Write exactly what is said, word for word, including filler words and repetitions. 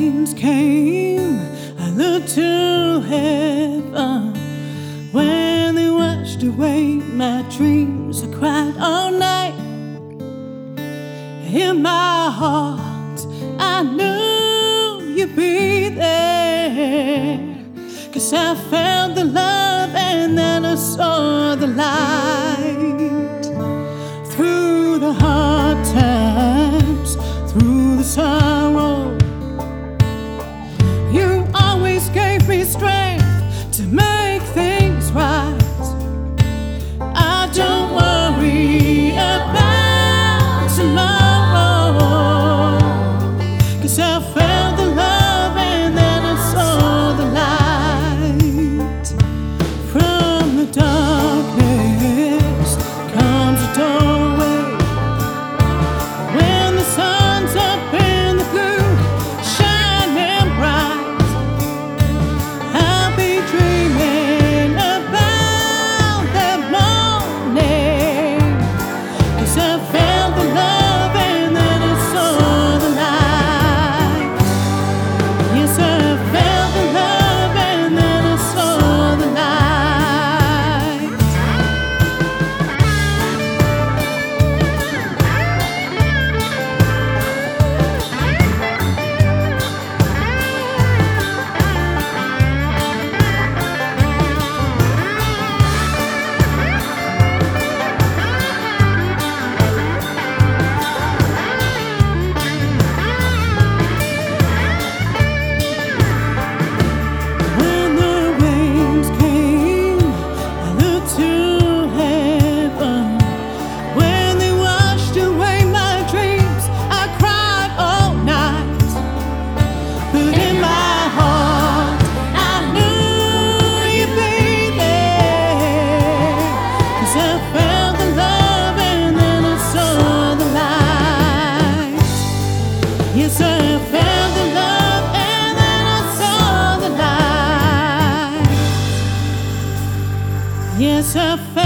rains came, I looked to heaven. When they washed away my dreams, I cried all night. In my heart, I knew you'd be there, 'cause I felt the love and then I saw the light. Through the hard times, through the sorrow, you always gave me strength to make things right. I don't worry about tomorrow, 'cause I felt the love and then I saw the light. From the darkness comes a doorway. When the sun's up in the blue, shining bright, I'll be dreaming about that morning, 'cause I felt the love and then I saw the light. Yes, I felt the love and then I saw the light. When the rains came, I looked to heaven. When they washed away my dreams, I cried all night. But in my heart, I knew you'd be there, 'cause I felt the love and then I saw the light. Yes, I felt the love and then I saw the light. Yes, I felt